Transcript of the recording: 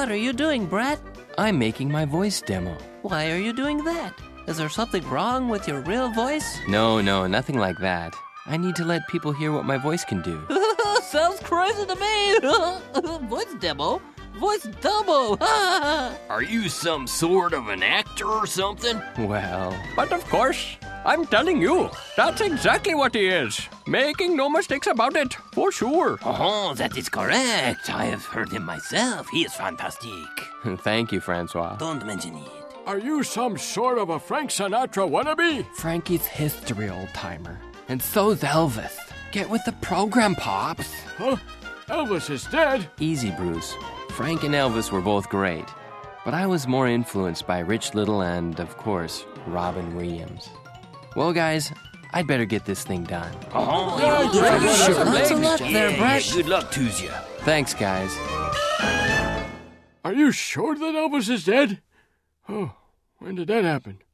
What are you doing, Brett? I'm making my voice demo. Why are you doing that? Is there something wrong with your real voice? No, nothing like that. I need to let people hear what my voice can do. Sounds crazy to me. Voice demo? Voice double. Are you some sort of an actor or something? Well, But of course, I'm telling you, that's exactly what he is. Making no mistakes about it, for sure. Oh, that is correct. I have heard him myself. He is fantastic. thank you, Francois. Don't mention it. Are you some sort of a Frank Sinatra wannabe? Frankie's history, old-timer. And so's Elvis. Get with the program, Pops. Huh? Elvis is dead? Easy, Bruce. Frank and Elvis were both great. But I was more influenced by Rich Little and, of course, Robin Williams. Well, guys, I'd better get this thing done. Oh, Lots of luck there, Brett. Good luck to you. Thanks, guys. Are you sure that Elvis is dead? Oh, when did that happen?